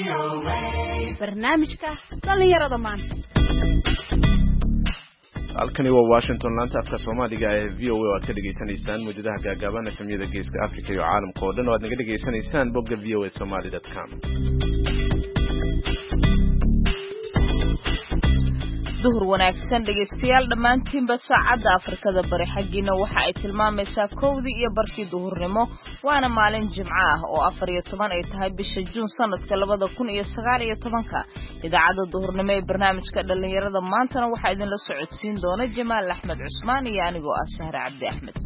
barnaamijka dhalinyarada maanta. halkani waa Washington laanta afka Soomaaliga ee VOA oo aad ka dhageysanaysaan muujadaha gaagaaban efemyada geeska Afrika iyo caalamka oo dhan oo aad naga dhageysanaysaan bogga voasomali.com. duhur wanaagsan dhegeystayaal dhammaantiinba saacadda Afrikada bari xaggina waxa ay tilmaamaysaa 1:00 iyo barkii duhurnimo waana maalin Jimco ah oo 14 ay tahay bisha Juun sanadka 2019 idaacadda duhurnimo ee barnaamijka dhalinyarada maantana waxa idin la socodsiin doona Jamaal Axmed Cusmaan iyo anigoo ah Sahra Cabdi Axmed.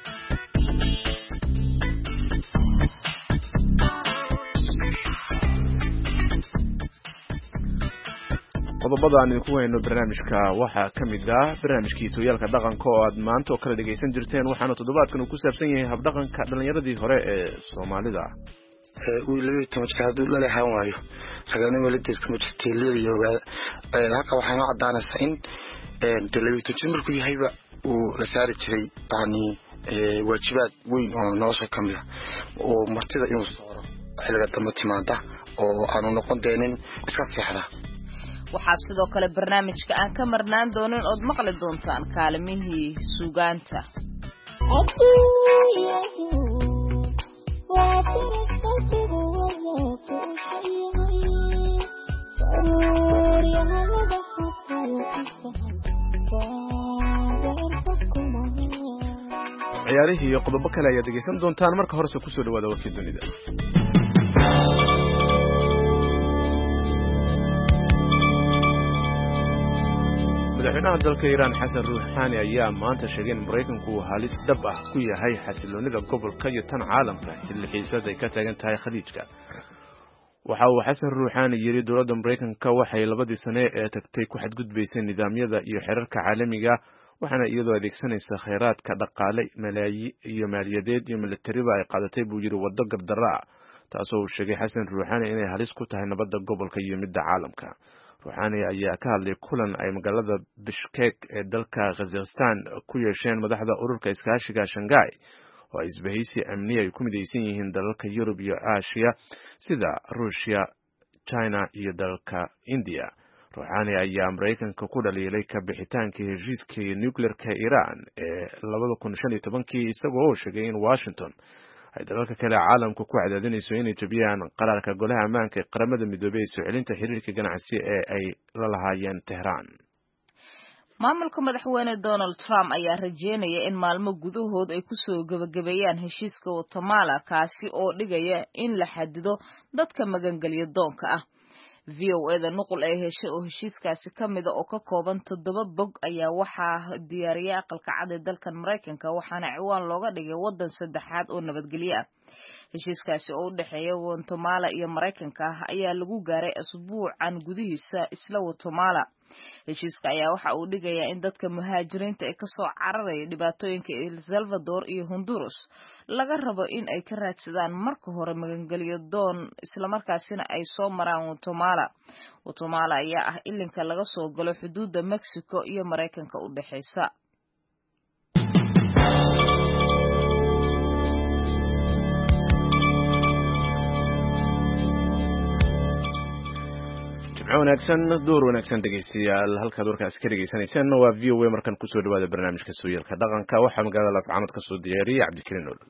qodobada aan idinku weyno barnaamijka waxaa ka mid ah barnaamijkiisa hoyaalka dhaqanka oo aad maanta oo kala dhageysan jirteen waxaana toddobaadkan uu ku saabsan yahay habdhaqanka dhalinyaradii hore ee Soomaalida. wiilashii tobanka la lahaan waayo raganimo la dirka ma jirtay leeyahay halka waxaan u cadaanaysaa in television markuu yahayba uu la saari jiray waajibaad weyn oo nolosha ka mid ah oo martida inuu saaro xilliga dambe timaada oo aanu noqon deenin iska fiixda. waxaa sidoo kale barnaamijka aan ka marnaan doonin oo maqli doontaan kaalimihii suugaanta. ciyaarihii iyo qodobo kale ayaad dhegeysan doontaan marka horese kusoo dhawaada warkii dunida. madaxweynaha dalka Iran Xasan Ruuxaani ayaa maanta sheegay in Mareykanku uu halis dhab ah ku yahay xasiloonida gobolka iyo tan caalamka xilli xiisad ay ka taagan tahay khaliijka. waxa uu Xasan Ruuxaani yiri dowladda Mareykanka waxay labadii sano ee tagtay ku xadgudbaysay nidaamyada iyo xeerarka caalamiga waxaana iyadoo adeegsanaysa kheyraadka dhaqaale iyo maaliyadeed iyo militariba ay qaadatay buu yiri waddo gardarra taasoo uu sheegay Xasan Ruuxaani inay halis ku tahay nabadda gobolka iyo midda caalamka. ruuxaani ayaa ka hadlay kulan ay magaalada Bishkek ee dalka Kazakhstan ku yeesheen madaxda ururka iskaashiga Shanghai oo isbahaysi amni ay ku midaysan yihiin dalalka Yurub iyo Aasiya sida Ruushya, China iyo dalka India. ruuxaani ayaa Mareykanka ku dhaliilay ka bixitaanka heshiiska nuclear-ka Iran ee 2015 isagoo sheegay in Washington ay dalalka kale caalamka ku cadaadinayso inay jabiyaan qaraarka golaha ammaanka ee qaramada midoobay ee soo celinta xiriirka ganacsi ee ay la lahaayeen Tehran. maamulka madaxweyne Donald Trump ayaa rajeynaya in maalmo gudahood ay ku soo gabagabeeyaan heshiiska Guatemala kaasi oo dhigaya in la xadido dadka magangeliyo doonka ah. VOA-da nuqul ay heshay oo heshiiskaasi ka mid ah oo ka kooban 7 bog ayaa waxaa diyaariyay aqalka cad ee dalkan Mareykanka waxaana ciwaan looga dhigay wadan saddexaad oo nabadgelyo ah. heshiiskaasi oo u dhaxeeya Guatemala iyo Mareykanka ayaa lagu gaaray asbuucan gudihiisa isla Guatemala. heshiiska ayaa waxa uu dhigayaa in dadka muhaajiriinta ee ka soo cararaya dhibaatooyinka El Salvador iyo Honduras laga rabo in ay ka raadsadaan marka hore magangeliyo doon isla markaasina ay soo maraan Guatemala. Guatemala ayaa ah ilinka laga soo galo xuduudda Mexico iyo Mareykanka u dhaxaysa. wanaagsan door wanaagsan dhageystayaal halkaad warkaas ka dhageysanaysaan waa VOA markan ku soo dhawaada barnaamijka sooyaalka dhaqanka waxa magaalada Laascaanood ka soo diyaariyay Cabdikariin Ool.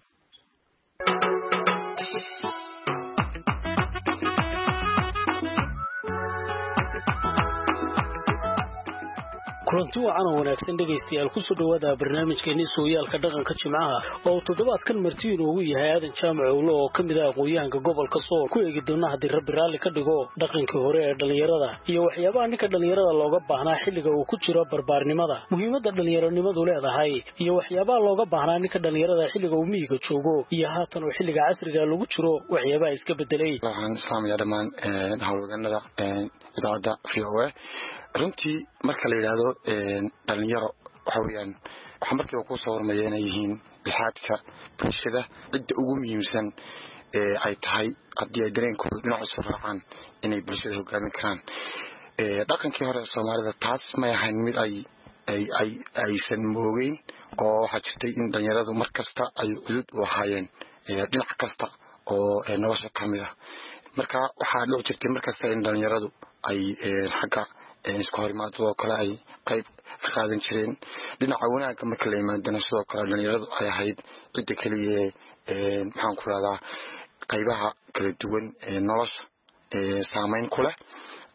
kulanti wacan oo wanaagsan dhageystayaal ku soo dhawaada barnaamijkeena sooyaalka dhaqanka Jimcaha oo toddobaadkan marti inoogu yahay aadan jaamac oo ka mid ah aqoonyahanka gobolka Sool ku eegi doona hadii Rabbi raali ka dhigo dhaqankii hore ee dhalinyarada iyo waxyaabaha ninka dhalinyarada looga baahnaa xilliga uu ku jiro barbaarnimada muhiimadda dhalinyaronimadu leedahay iyo waxyaabaha looga baahnaa ninka dhalinyarada xilliga uu miyiga joogo iyo haatan oo xilliga casriga lagu jiro waxyaabaha iska bedelay. waxaan islaamaya dhamaan hawlganada idaacada VOA runtii marka la yiraahdo dhalinyaro waxa weeyaan waxa markii uu ku soo warmayay inay yihiin bixaadka bulshada cidda ugu muhiimsan ay tahay haddii ay dareenkooda dhinac isu raacaan inay bulshada hogaamin karaan. dhaqankii hore Soomaalida taas ma ahayn mid aysan moogeyn oo waxa jirtay in dhalinyaradu markasta ay cudud u ahaayeen dhinac kasta oo nolosha ka mid ah. marka waxaa loo jirtay markasta in dhalinyaradu ay xagga isku horimaadada oo kale ay qayb ka qaadan jireen dhinaca wanaagga marka la yimaadana sidoo kale dhalinyaradu ay ahayd cidda keliya maxaan ku rahdaa qaybaha kala duwan nolosha saameyn ku leh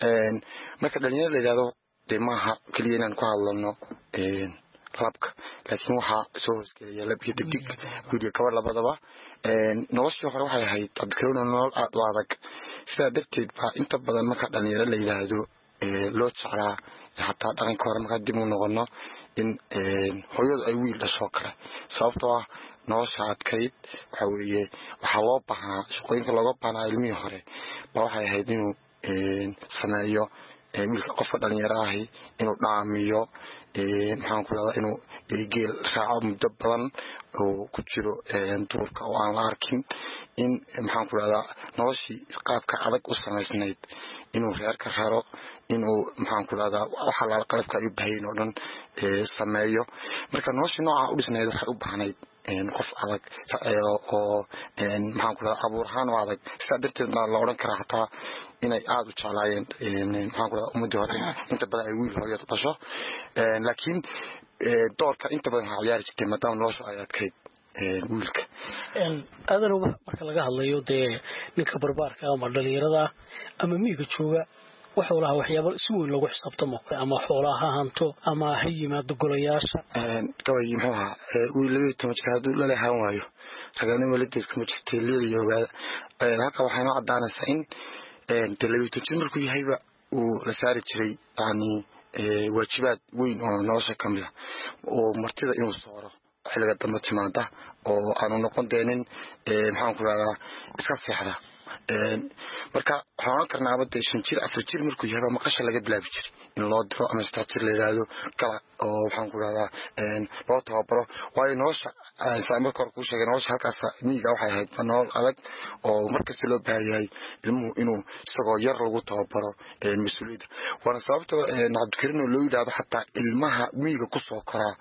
marka dhalinyarada la yidhahdo dee maaha keliya inaan ku hadlano labka laakiin waxaa soo hoosgelaya lab iyo dhadig guud iyo gabar labadaba noloshii hore waxay ahayd cabdikaruuna nolol aada u adag sidaa darteed baa inta badan marka dhalinyaro la yidhaahdo loo jeclaa xataa dhaqanka hore markaa dib u noqono in hooyadu ay wiil dhashoo kale sababtoo ah nolosha adkayd waxa weeye waxaa loo baahnaa shaqooyinka looga baahnaa ilmihii hore baa waxay ahayd inuu sameeyo wiilka qofka dhalinyaro ahi inuu dhaamiyo maxaan ku rahdaa inuu geel raaco muddo badan oo ku jiro duurka oo aan la arkin in maxaan ku rahdaa noloshii qaabka adag u samaysnayd inuu reerka raro inuu maxaan ku rahdaa waxa la qalabka ay u baahayn oo dhan sameeyo marka noloshii nooca u dhisnayd waxay u baahnayd qof adag oo maxaan ku rahdaa abuur ahaan u adag sidaa darteed la odhan karaa xataa inay aada u jeclaayeen maxaan ku rahdaa ummadii hore inta badan ay wiil hooyad dhasho laakiin doorka inta badan waxaa ciyaari jirtay maadaama nolosha ay adkayd wiilka aadana marka laga hadlayo dee ninka barbaarka ama dhalinyarada ama miyiga jooga wuxuu lahaa waxyaabo si weyn loogu xisaabtamo ama xoolaha ha hanto ama ha yimaado golayaasha gabay muxuu ahaa wiil 12 jir hadduu la leehan waayo raganimo waladeed kuma jirtay leeyo ogaada halka waxay noo caddaanaysaa in 12 jir markuu yahayba uu la saari jiray yani waajibaad weyn oo nolosha ka mid ah oo martida inuu sooro xilliga dambe timaada oo aanu noqon deenin maxaan ku rahdaa iska seexda marka waxaan oran karnaa abada 5 jir 4 jir markuu yahay maqasha laga bilaabi jiray in loo diro ama starter la yiraahdo kala oo waxaan ku rahdaa loo tababaro waayo nolosha saamir kor ku sheegay nolosha halkaas miyiga waxay ahayd nolol adag oo markasta loo baahan yahay ilmuhu inuu isagoo yar lagu tababaro mas'uuliyadda waana sababta Cabdikariin loo yiraahdo xataa ilmaha miyiga ku soo koraa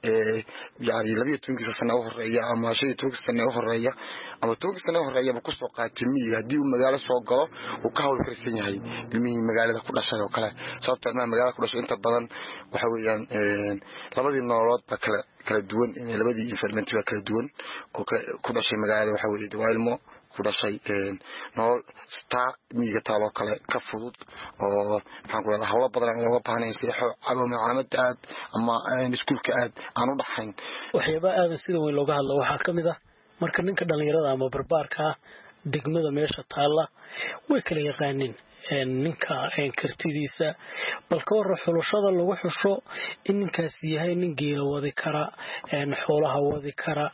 yani 12 sano horeeya ama 15 sano horeeya ama 20 sano horeeya ku soo qaatay miyiga hadii uu magaalo soo galo uu ka hawl karsan yahay ilmihii magaalada ku dhashay oo kale sababta magaalada ku dhashay inta badan waxa weeyaan labadii nololood ba kala duwan labadii environment ba kala duwan oo ku dhashay magaalada waxa weeyaan waa ilmo ku dhashay nolol staa miyiga taalo kale ka fudud oo maxaan ku leeyahay hawlo badan looga baahnay seexo ama macluumaad aad ama iskuulka aad aan u dhaxayn waxyaabo aad sida weyn looga hadlo waxa kamid ah marka ninka dhalinyarada ama barbaarka degmada meesha taala way kala yaqaaneen ninka kartidiisa balka war xulashada lagu xusho in ninkaas yahay nin geela wadi kara xoolaha wadi kara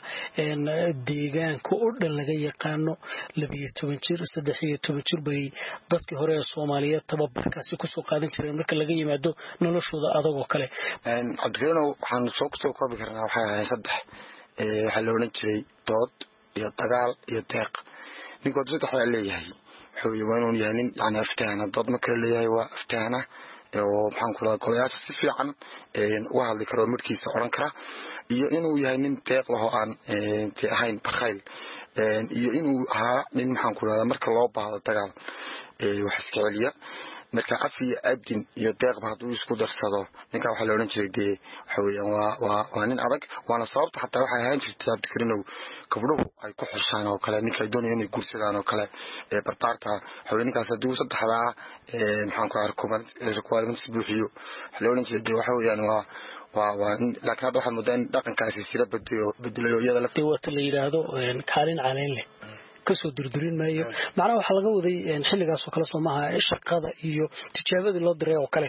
deegaanka oo dhan laga yaqaano 12 jir 13 jir bay dadkii hore ee Soomaaliyeed tababarkaasi ku soo qaadan jireen marka laga yimaado noloshooda adag oo kale Cabdikariin waxaan soo koobi karnaa waxa ay saddex waxa la oran jiray dood iyo dagaal iyo deeq ninkood saddex waa leeyahay xooyaan yahay nin yani aftaana dad ma kala leeyahay waa aftaana oo maxaan ku leeyahay golayaasha si fiican u hadli karo markiisa oran kara iyo inuu yahay nin deeq laho aan ahayn bakayl iyo inuu ahaa nin maxaan ku leeyahay marka loo baahdo dagaal wax iska celiya marka afi adin iyo deeqba haduu isku darsado ninka waxa la oran jiray dee waxa weeyaan waa nin adag waana sababta xataa waxa ahaan jirtay Cabdikariin gabdhuhu ay ku xushaan oo kale ninka doonayay inay guursadaan oo kale barbaarta haweenkaas haduu saddexda maxaan ku arkoon requirements buuxiyo waxa la oran jiray waxa weeyaan waa laakiin hadda waxa mudaan dhaqankaasi sida bedelayo iyada la wata la yiraahdo kaalin caleen leh kasoo durdurin maayo macnaha waxa laga waday xilligaas oo kale Soomaha shaqada iyo tijaabadii loo diray oo kale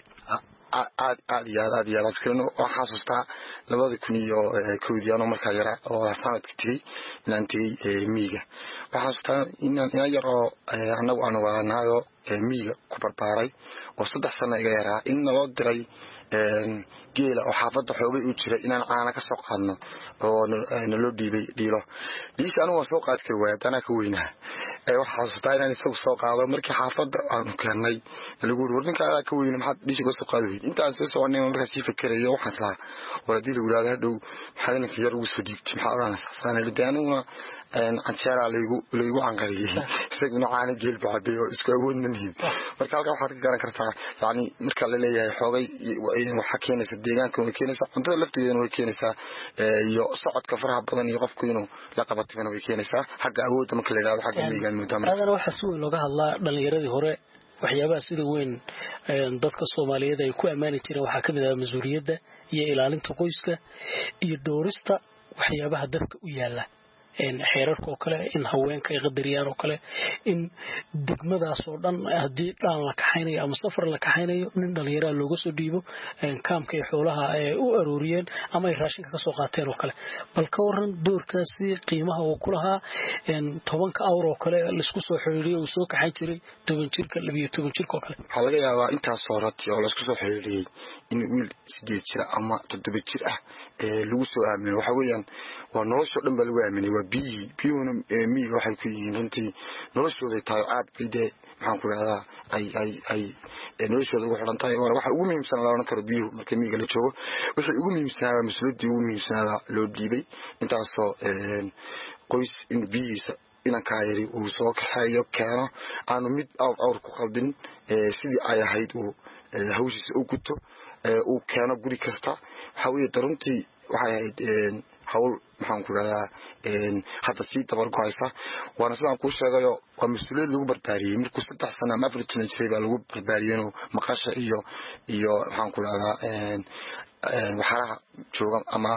aad Cabdikariin waxa xasuustaa 2001 markaa yara oo sanadkii tigay inaan tigay miyiga waxa xasuustaa inaan yar oo anagu aan wadaanayo miyiga ku barbaaray oo 3 sano iga yaraa in loo diray geela oo xaafadda xoogay u jira inaan caana ka soo qaadno oo naloo dhiibay dhiilo dhiisi anigu waan soo qaadi kari waaya anaa ka weynaha waxaa xasuustaa inaan isagu soo qaado markii xaafadda aanu keennay lagu yiri war ninka adaa ka weyna maxaad dhiisi ka soo qaadi weyd intaan soo soconay markaa sii fikirayo waxaan lahaa war haddii lagu yidhahdo hadhow maxaa ninka yar ugu soo dhiibtay maxaa odhanaysaa saanalide aniguna canjeeraa laygu canqariyey isaguna caana geel bacabay oo isku awood ma nihin marka halkaa waxaad ka garan kartaa yani marka la leeyahay xoogay waxaa keenaysa deegaankan way keenaysaa cuntada lafteedana way keenaysaa iyo socodka faraha badan iyo qofku inuu la qabatimana way keenaysaa xagga awoodda marka la yidhahdo xagga miigaan muddadana waxaa si weyn looga hadlaa dhalinyaradii hore waxyaabaha sida weyn dadka Soomaaliyeed ay ku amaani jireen waxaa kamid ah mas'uuliyadda iyo ilaalinta qoyska iyo doorista waxyaabaha dadka u yaala xeerarka oo kale in haweenka ay qadariyaan oo kale in degmadaas oo dhan hadii dhaan la kaxaynayo ama safar la kaxaynayo nin dhalinyaro looga soo dhiibo kaamka iyo xoolaha ay u arooriyeen ama ay raashinka ka soo qaateen oo kale bal ka waran doorkaasi qiimaha uu ku lahaa 10 euro oo kale la isku soo xiriiriyay oo soo kaxay jiray 10 jirka 12 jirka oo kale waxa laga yaabaa intaas soo ratay oo la isku soo xiriiriyay in wiil 8 jir ama 7 jir ah lagu soo aaminay waxa weeyaan waa nolosha dhan baa lagu aaminay biyuuna miiga waxay ku yihiin runtii noloshooda tahay aad bide maxaan ku raahdaa ay noloshooda ugu xiran tahay waxa ugu muhiimsan la oran karo biyuhu marka miiga la joogo wixii ugu muhiimsanaa mas'uuliyadii ugu muhiimsanaa loo dhiibay intaasoo qoys in biyihiisa inankaa yari uu soo kaxeeyo keeno aanu mid awr ku qaldin sidii ay ahayd uu hawshiisa u guto uu keeno guri kasta waxa weeye runtii waxay ahayd hawl maxaan ku radaa hadda sii dabar go'aysa waana sidaan kuu sheegayo waa mas'uuliyad lagu barbaariyey markuu 3 sano ama 4 sano jiray baa lagu barbaariyey inuu maqasha iyo maxaan ku radaa waxaraha jooga ama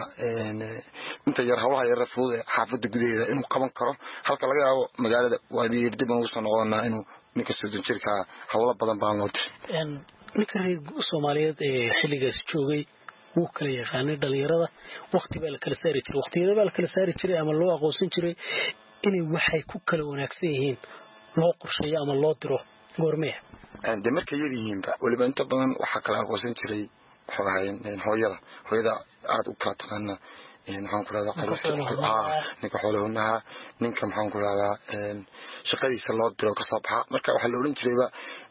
inta yar hawlaha yar fudud xaafadda gudaheeda inuu qaban karo halka laga yaabo magaalada waadii dib ugu soo noqonaa inuu ninka 30 jirka hawlo badan baan loo diray ninka reer Soomaaliyeed ee xilligaas joogay wuu kala yaqaanay dhalinyarada waqti baa la kala saari jiray waqtiyada baa la kala saari jiray ama loo aqoonsan jiray inay waxay ku kala wanaagsan yihiin loo qorsheeyo ama loo diro goormee markay yar yihiinba waliba inta badan waxa kala aqoonsan jiray hooyada aad u kala taqaana maxaan ku radaa ninka xoolaha ninka maxaan ku radaa shaqadiisa loo diro ka soo baxa marka waxa la oran jirayba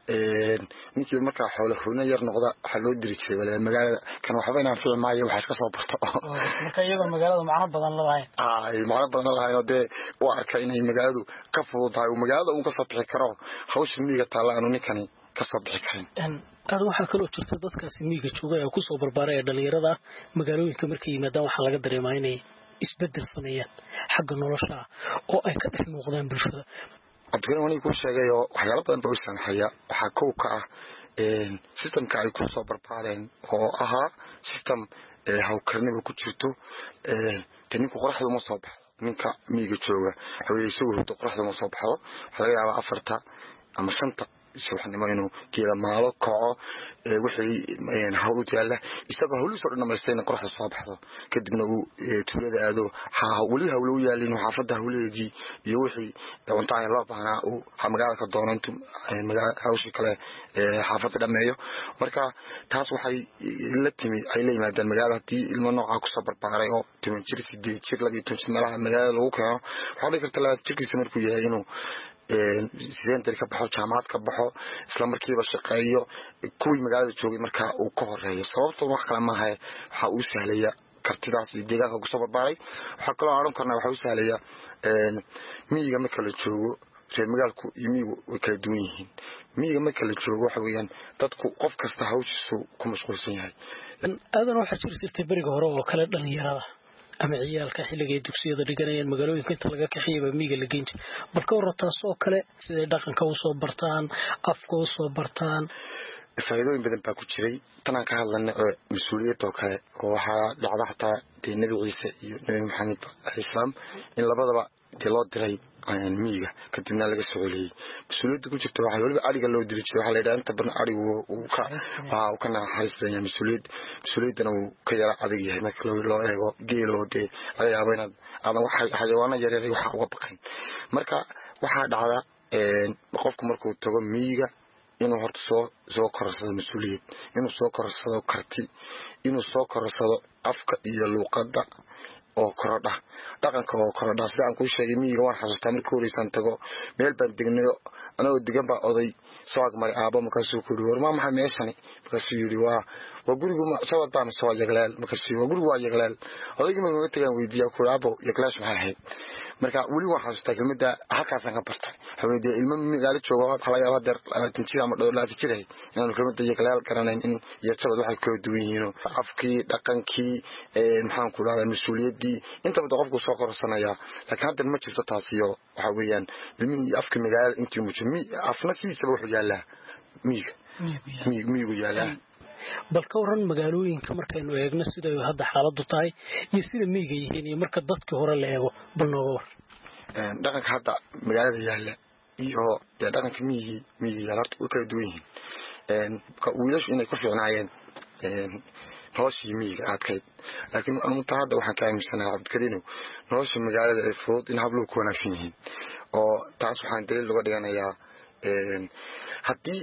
ninkii marka xoolaha yar noqda waxa loo diri jiray walaal magaalada kan waxba inaan fiil maayo waxa iska soo barto marka iyagoo magaalada macna badan leeyahay macna badan leeyahay oo waa arkay inay magaaladu ka fududahay oo magaalada uu ka soo bixi karo hawsha miiga taala aanu ninkani ka soo bixi karin aad waxa kale oo jirta dadkaasi miiga jooga ee ku soo barbaaray dhalinyarada magaalooyinka markay yimaadaan waxa laga dareemaa inay isbedel sameeyaan xagga nolosha oo ay ka dhex muuqdaan bulshada abdullah wani ku sheegay oo waxyaalo badan baa u saamaxaya waxa koow ka ah systemka ay ku soo barbaareen oo ahaa system hawkarnimo ku jirto taninku qoraxda ma soo baxdo ninka miiga jooga haweenaysu qoraxda ma soo baxdo waxa laga yaabaa 4 ama 5 subaxnimo inuu geela maalo kaco wixii hawl u yaala isagoo hawlu soo dhamaystayna qoraxda soo baxdo kadibna uu tuulada aado wali hawlu u yaalin xaafadda hawleedii iyo wixii cuntaan loo baahnaa uu magaalada ka doonantu magaalada hawshi kale xaafadda dhameeyo marka taas waxay la timi ay la yimaadaan magaalada ilmo nooca ku soo barbaaray oo 10 jir 8 jir 12 jir malaha magaalada lagu keeno waxa dhici karta 2 jirkiisa markuu yahay inuu sideen ka baxo jaamacad ka baxo isla markiiba shaqeeyo kuwii magaalada joogay marka uu ka horeeyo sababtoo wax kale ma aha waxa uu sahlaya kartidaas iyo deegaanka ku soo barbaaray waxa kale oo aan karnaa waxa uu sahlaya miyiga marka la joogo reer magaalku iyo miyigu way kala duwan yihiin miyiga marka la joogo waxa weeyaan dadku qof kasta hawshiisu ku mashquulsan yahay aadan waxa jirtay bariga hore oo kala dhalinyarada ama ciyaalka xilliga dugsiyada dhiganayaan magaalooyinka inta laga kaxiyay miiga la geynti balka wartaas oo kale sida dhaqanka u soo bartaan afka u soo bartaan faa'iidooyin badan baa ku jiray tan aan ka hadlayna mas'uuliyad oo kale oo waxa dhacda xataa Nabi Ciise iyo Nabi Maxamed islaam in labadaba loo diray miiga kadibna laga soo celiyay mas'uuliyadda ku jirta waxa waliba ariga loo diri jiray waxa la yiraahdaa inta badan arigu uu ka naxariisanaya mas'uuliyadana uu ka yara adag yahay marka loo eego geelo laga yaabo inaad xayawaano yar waxa uga baqayn marka waxa dhacda qofku markuu tago miiga inuu horta soo korsado mas-uuliyad, inuu soo korsado karti, inuu soo korsado afka iyo luuqadda oo korodha, dhaqanka oo korodha. Sida aan kuu sheegay miyiga waan xasuustaa markii horeysaan tago meel baan degnayo anagoo degan baa oday soo agmaray aabbo markaasuu ku yidhi war maa maxay meeshani, markaasuu yidhi waa gurigu sabad baan soo yaglaal, markaasuu waa gurigu waa yaglaal. odaygii markuu tagaan weydiiyaa ku yidhi aabbo yaglaash maxay ahayd. marka weli waan xasuustaa kelmadda halkaasaan ka bartay. haweeney ilmo magaalo jooga waxa laga yaabaa deer 20 jir ama 20 jir inaan kelmadda yaglaal garanayn in iyo sabad waxay kala duwan yihiin afkii dhaqankii maxaan ku raadaa mas'uuliyadii inta badan qofku soo korsanaya. laakiin hadda ma jirto taasiyo waxa weeyaan ilmihi afka magaalada intii mujmi afna sidiisaba wuxuu yaalaa miyigu yaalaa. bal ka waran magaalooyinka markaynu eegno sida ay hadda xaaladdu tahay iyo sida miyiga yihiin iyo marka dadkii hore la eego bal nooga war. dhaqanka hadda magaalada yaala iyo dhaqanka miyiga yaala way kala duwan yihiin. wiilashu inay ku fiicnaayeen noloshii miyiga adkayd, laakiin anta hadda waxaan ka aaminsanahay Cabdikariinow nolosha magaalada ay fudud in habluhu ku wanaagsan yihiin. oo taas waxaan daliil uga dhiganayaa haddii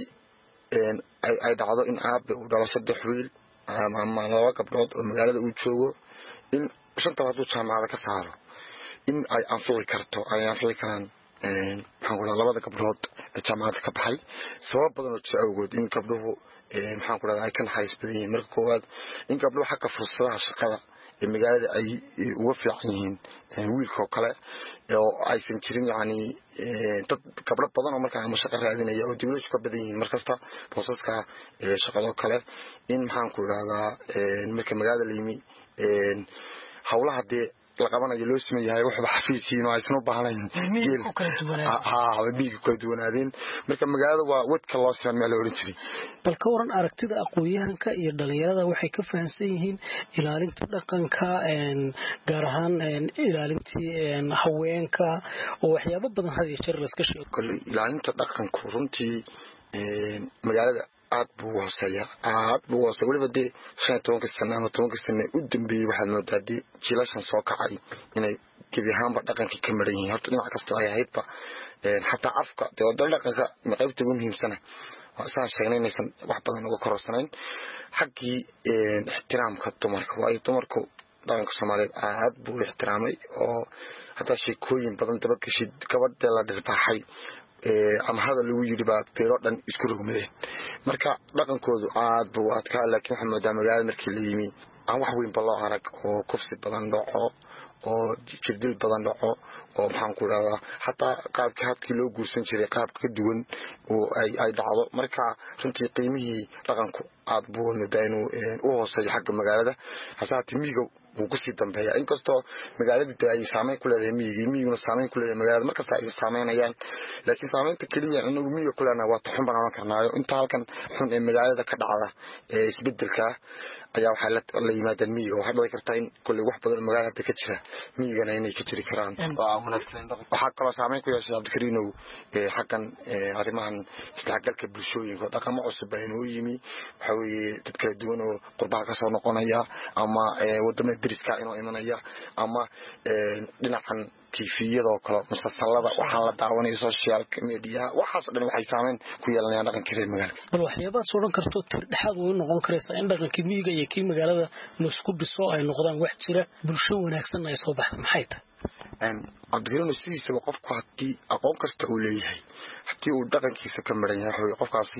ay dhacdo in aabe uu dhalo 3 wiil ama 2 gabdhood oo magaalada uu joogo in 5 hadduu jaamacada ka saaro in ay anfici karaan maxaan ku dhahaa 2 gabdhood ee jaamacada ka baxay sabab badan oo jira awgood in gabdhuhu maxaan ku dhahaa ay ka naxariis badan yihiin. marka koowaad in gabdhuhu xagga fursadaha shaqada ee magaalada ay uga fiican yihiin wiilka kale oo aysan jirin yani dad gabdho badan oo markaa ama shaqo raadinaya oo dawladdu ka badan yihiin markasta boosaska shaqado kale in maxaan ku dhahaa marka magaalada la yimi hawlaha dee la qabanayo loo sameeyahay waxba xafiisiin oo aysan u baahnayn miyiga kala duwanaadeen. marka magaalada waa wadka loo sameeyo meel oran jiray. bal ka waran aragtida aqoonyahanka iyo dhalinyarada waxay ka fahansan yihiin ilaalinta dhaqanka gaar ahaan ilaalintii haweenka oo waxyaabo badan had iyo jeer la iska sheego. ilaalinta dhaqanka runtii magaalada aad buu hooseeyaa weliba dee 15 sano ama 10 sano u dambeeyay waxaad moodaa dee jiilashan soo kacay inay gebi ahaanba dhaqankii ka maran yihiin. horta dhinac kasta ay ahaydba xataa afka dee wadada dhaqanka ma qaybta ugu muhiimsana saan sheegnay inaysan wax badan uga kororsanayn xaggii ixtiraamka dumarka. waayo dumarku dhaqanka Soomaaliyeed aad buu ixtiraamay oo hataa sheekooyin badan daba gashay gabadha la dhirbaaxay ama hadal lagu yidhi baa beero dhan isku rogmadeen. marka dhaqankoodu aad buu adkaa, laakiin waxaa moodaa magaalada markii la yimi aan wax weyn baloo arag oo kufsi badan dhaco oo jirdil badan dhaco oo maxaan ku dhahaa hataa habkii loo guursan jiray qaab ka duwan oo ay dhacdo. marka runtii qiimihii dhaqanku aad buu moodaa inuu u hooseeyo xagga magaalada hasaati miyiga wuu ku sii dambeeyaa. inkastoo magaaladu ay saameyn ku leedahay miyiguna saameyn ku leedahay magaalada markasta ay saameynayaan, laakiin saameynta keliya inagu miyiga ku leenahay waa taxun baan oran karnaayo. inta halkan xun ee magaalada ka dhacda isbedelka ayaa waxay la yimaadeen miyiga. waxaa dhici karta in kolley wax badan magaalada ka jira miyigana inay ka jiri karaan. waxaa kaloo saameyn ku yeeshay Cabdikariinow xaggan arrimahan isdhexgalka bulshooyinka dhaqamo cusub baa inoo yimi. waxa weeye dad kala duwan oo qurbaha ka soo noqonaya ama wadamada deriska inoo imanaya ama dhinacan TV-yada kale musalsalada waxaan la daawanay social media waxaas dhan waxay saameyn ku yeelanayaan dhaqanka reer magaalada. bal waxyaabaha soo dhan karto tirdhaxaad way noqon karaysaa in dhaqankii miyiga iyo kii magaalada la isku dhiso ay noqdaan wax jira bulsho wanaagsan ay soo baxdo maxay tahay. Cabdikariinow sidiisaba qofku haddii aqoon kasta uu leeyahay haddii uu dhaqankiisa ka maran yahay qofkaasi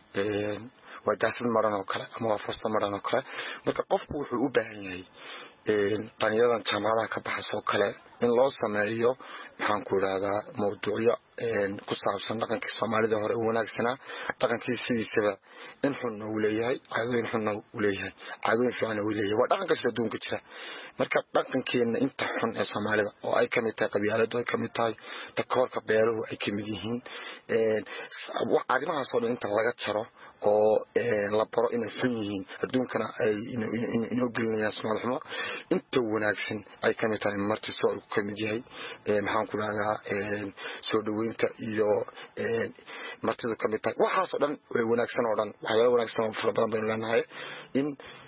waa daasad maran oo kale ama waa fasta maran oo kale. marka qofku wuxuu u baahan yahay dhalinyaradan jaamacadaha ka baxayso kale in loo sameeyo maxaan ku idhaahdaa mawduucyo ku saabsan dhaqankii Soomaalida hore u wanaagsanaa. dhaqankii sidiisaba in xunna uu leeyahay caadooyin xunna uu leeyahay caadooyin fiicanna uu leeyahay waa dhaqan kasta adduunka jira. marka dhaqankeena inta xun ee Soomaalida oo ay kamid tahay qabyaaladu ay kamid tahay takoorka beeruhu ay kamid yihiin arrimahaas oo dhan inta laga jaro oo la baro inay xun yihiin adduunkana ay inoo gelinayaan Soomaali xumo inta wanaagsan ay kamid tahay marti soo kamid yahay maxaan ku dhahaa soo dhaweynta iyo martida kamid tahay waxaas oo dhan way wanaagsan oo dhan waxyaabo wanaagsan oo fara badan baynu leenahay in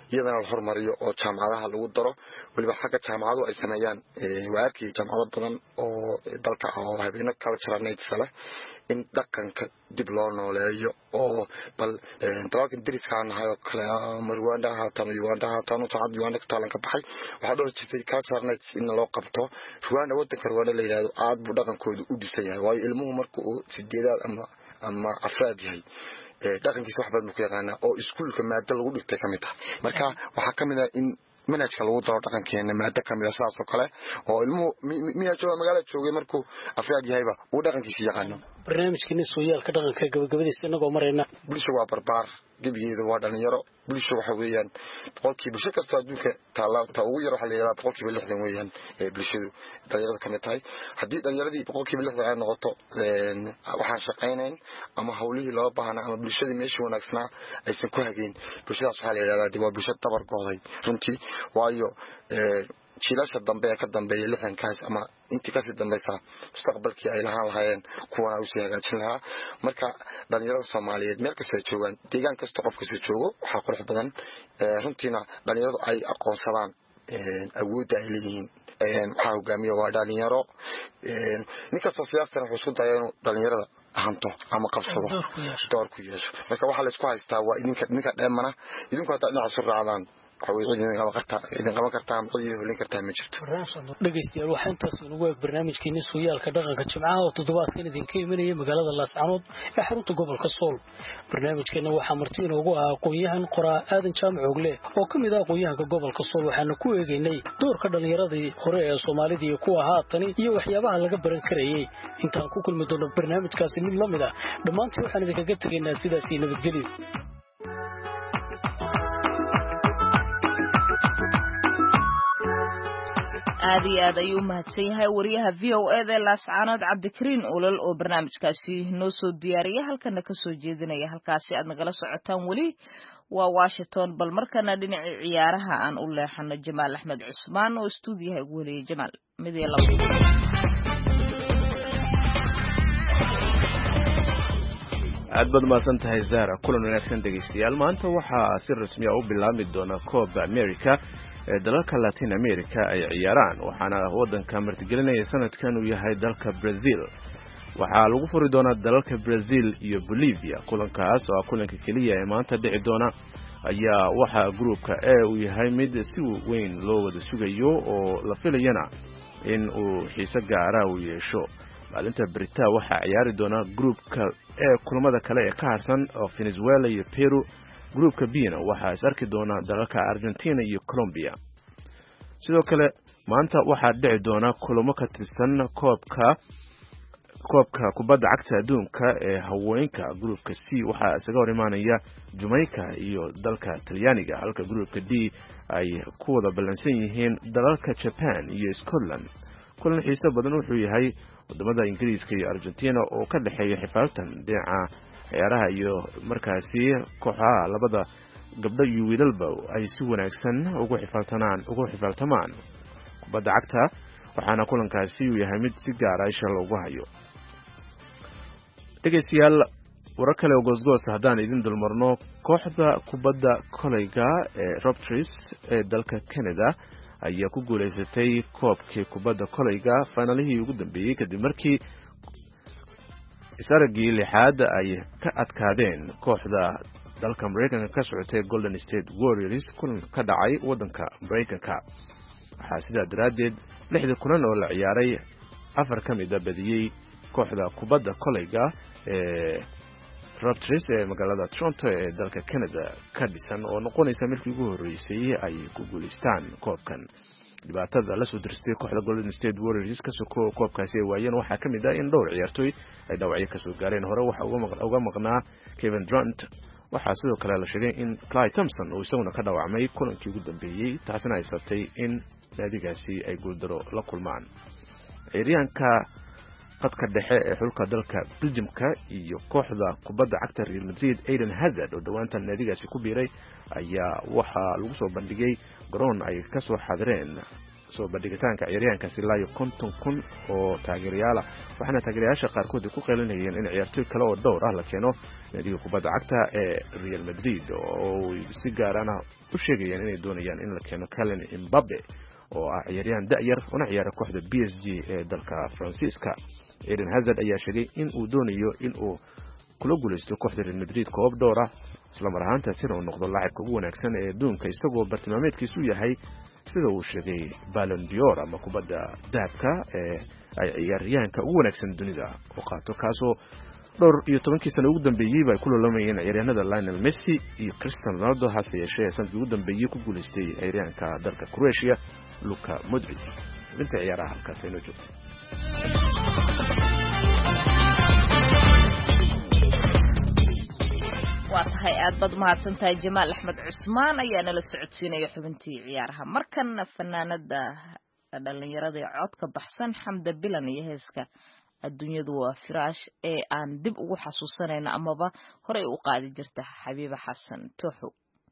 iyadana la hormariyo oo jaamacadaha lagu daro waliba xagga jaamacadu ay sameeyaan waarkii jaamacado badan oo dalka oo habeeno cultural nights leh in dhaqanka dib loo nooleeyo oo bal dalka diriska nahay oo kale Rwanda haatan Uganda haatan taad Uganda ka talan ka baxay waxa loo jeeday cultural nights in loo qabto Rwanda wadanka Rwanda la yiraahdo aad buu dhaqankooda u dhisan yahay waayo ilmuhu markuu sideedaad ama afraad yahay dhaqankiisa wax badan ku yaqaan oo iskuulka maada lagu dhigtay kamid ah marka waxa kamid ah in manhajka lagu daro dhaqankeena maada kamid ah saas oo kale oo ilmuhu miya jooga magaalada joogay markuu afraad yahayba uu dhaqankiisa yaqaano barnaamijkeena sooyaalka dhaqanka gabagabadiisa inagoo marayna bulsho waa barbaar gebigeeda waa dhalinyaro bulsho waxa weeyaan boqolkiiba bulsho kasta adduunka taalaabta ugu yar waxa la yiraahdaa boqolkiiba 60 weeyaan bulshadu dhalinyarada kamid tahay haddii dhalinyaradii boqolkiiba 60 ay noqoto waxaan shaqaynayn ama hawlihii loo baahnaa ama bulshadii meeshii wanaagsanaa aysan ku hageen bulshadaas waxa la yiraahdaa waa bulsho tabar gooday runtii waayo jiilasha dambe ka dambeeya 60 kaas ama intii ka sii dambaysa mustaqbalkii ay lahaan lahaayeen kuwana u sii hagaajin lahaa marka dhalinyarada Soomaaliyeed meel kasta joogan deegaan kasta qof kasta joogo waxa qurux badan runtiina dhalinyaradu ay aqoonsadaan awoodda ay leeyihiin waxa hogaamiya waa dhalinyaro ninkasta siyaasada wuxuu isku dayaa inuu dhalinyarada hanto ama qabsado door ku yeesho marka waxa la isku haystaa waa idinka dheemana idinku hadda dhinaca soo raacdaan idin qaban kartaa ama cidii helin kartaa ma jirto dhageystayaal waxaan intaas ugu eeg barnaamijkeena sooyaalka dhaqanka Jimcaha oo toddobaadkan idinka imanaya magaalada Laascaanood ee xarunta gobolka Sool barnaamijkeena waxaa marti inoogu ah aqoonyahan qoraa aadan jaamac ogle oo kamid ah aqoonyahanka gobolka Sool waxaana ku eegaynay doorka dhalinyaradii hore ee Soomaalida iyo kuwa haatan iyo waxyaabaha laga baran karayay intaan ku kulmi doono barnaamijkaasi mid lamid ah dhamaantii waxaan idinkaga tagaynaa sidaas nabadgelyo aad iyo aad ayuu mahadsan yahay wariyaha VOA da Laascaanood Cabdikariin Olol oo barnaamijkaasi noo soo diyaariyay halkana ka soo jeedinaya halkaasi aad nagala socotaan wali waa Washington bal markana dhinaca ciyaaraha aan u leexano Jamaal Axmed Cusmaan oo stuudiyaha ugu heliyay Jamaal midii aad baad maasan tahay Zara kulan wanaagsan dhageystayaal maanta waxaa si rasmi ah u bilaabmi doona Copa America dalalka Latin America ay ciyaaraan waxaana wadanka martigelinaya sanadkan uu yahay dalka Brazil waxaa lagu furi doonaa dalalka Brazil iyo Bolivia kulankaas oo kulanka kaliya ee maanta dhici doona ayaa waxa groupka A uu yahay mid si weyn loo wada sugayo oo la filayana in uu xiiso gaar ah u yeesho maalinta Brita waxa ciyaari doona groupka A kulamada kale ee ka harsan oo Venezuela iyo Peru groupka B-na waxa is arki doona dalalka Argentina iyo Colombia sidoo kale maanta waxa dhici doona kulamo ka tirsan koobka kubadda cagta adduunka ee haweenka groupka C waxa isaga hor imaanaya Jamaica iyo dalka Talyaaniga halka groupka D ay ku wada balansan yihiin dalalka Japan iyo Scotland kulan xiiso badan wuxuu yahay wadamada Ingiriiska iyo Argentina oo ka dhaxeeya xifaaltan dhinaca ciyaaraha iyo markaasi kooxaha labada gabdho iyo wiilalba ay si wanaagsan ugu xifaaltamaan kubadda cagta waxaana kulankaasi uu yahay mid si gaar ah isha loogu hayo dhageystayaal warar kale oo goosgoos haddaan idin dulmarno kooxda kubadda kolayga ee Raptors ee dalka Canada ayaa ku guuleysatay koobkii kubadda kolayga finalihii ugu dambeeyay kadib markii isaragii lixaad ay ka adkaadeen kooxda dalka Mareykanka ka socotay Golden State Warriors kulan ka dhacay wadanka Mareykanka waxaa sidaa daraadeed 6 kulan oo la ciyaaray 4 kamid ah badiyay kooxda kubadda kolayga ee Raptors ee magaalada Toronto ee dalka Canada ka dhisan oo noqonaysa markii ugu horeysay ay ku guuleystaan koobkan dhibaatada la soo diristay kooxda Golden State Warriors ka soo koobkaasi waayeen waxaa kamid ah in dhowr ciyaartoy ay dhaawacyo ka soo gaareen hore waxa uga maqnaa Kevin Durant waxaa sidoo kale la sheegay in Klay Thompson uu isaguna ka dhaawacmay kulankii ugu dambeeyay taasina ay sabtay in naadigaasi ay guuldaro la kulmaan ciyaaryahanka qadka dhexe ee xulka dalka Belgiumka iyo kooxda kubadda cagta Real Madrid Eden Hazard oo dhawaantan naadigaasi ku biiray ayaa waxa lagu soo bandhigay garoon ay ka soo xadireen soo bandhigitaanka ciyaaryahankaasi ilaa 50,000 oo taageerayaal ah waxaana taageerayaasha qaarkood ku qeylinayeen in ciyaartoy kale oo dhowr ah la keeno naadiga kubadda cagta ee Real Madrid oo si gaar ah u sheegayeen inay doonayaan in la keeno Kylian Mbappe oo ah ciyaaryahan da'yar oo ciyaara kooxda PSG ee dalka Faransiiska. Eden Hazard ayaa sheegay in uu doonayo in uu kula guuleysto kooxda Real Madrid koob dhowr ah isla mar ahaantaasina uu noqdo laacibka ugu wanaagsan ee adduunka isagoo bartilmaameedkiisu yahay sida uu sheegay Ballon d'Or ama kubadda dahabka ee ay ciyaaryahanka ugu wanaagsan dunida oo qaato kaasoo dhowr iyo 10 sano ugu dambeeyay bay ku lolamayeen ciyaaryahanada Lionel Messi iyo Cristiano Ronaldo hase yeeshee sanadkii ugu dambeeyay ku guuleystay ciyaaryahanka dalka Croatia Luka Modric. inta ciyaaraha halkaas ay noo joogto. waa tahay aad bad mahadsantahay Jamaal Axmed Cusmaan ayaa nala socodsiinaya xubintii ciyaaraha markan fanaanada dhalinyarada ee codka baxsan Xamda Bilan iyo heeska adduunyadu waa firaash ee aan dib ugu xasuusanayna amaba hore u qaadi jirta Xabiiba Xasan Tuxu.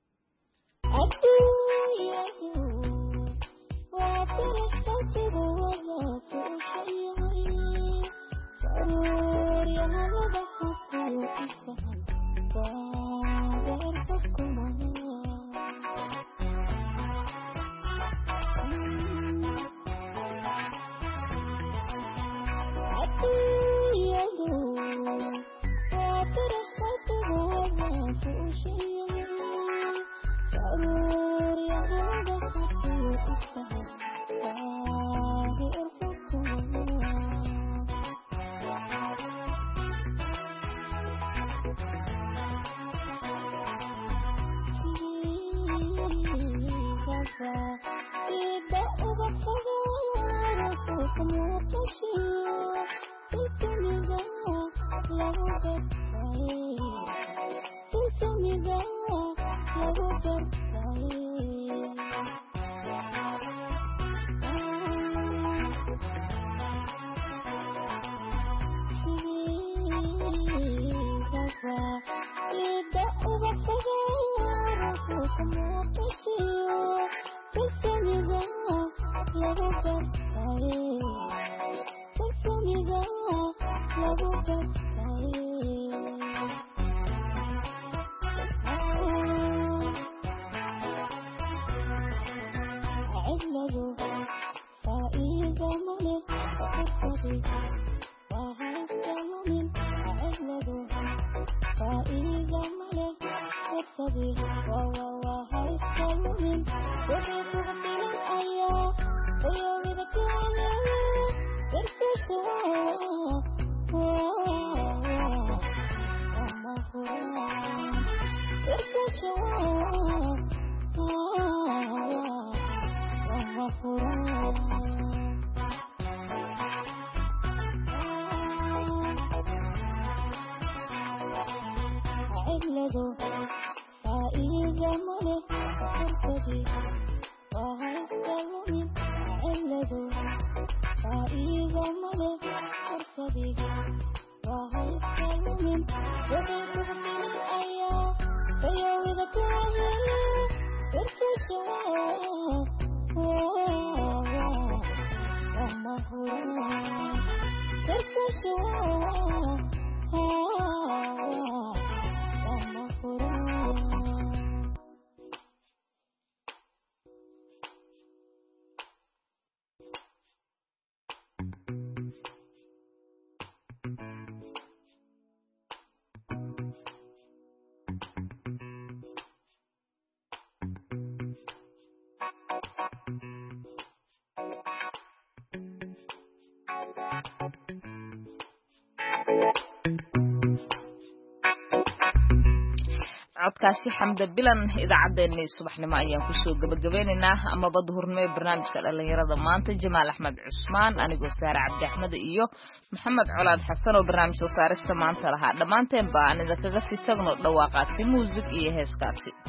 codkaasi Xamda Bilan idaacadeena subaxnimo ayaan ku soo gabagabeynaa ama badhurnimo barnaamijka dhalinyarada maanta Jamaal Axmed Cusmaan anigoo Saara Cabdi Axmed iyo Maxamed Colaad Xasan oo barnaamij soo saarista maanta lahaa dhamaanteen baan idin kaga sii tagno dhawaaqaasi muusig iyo heeskaasi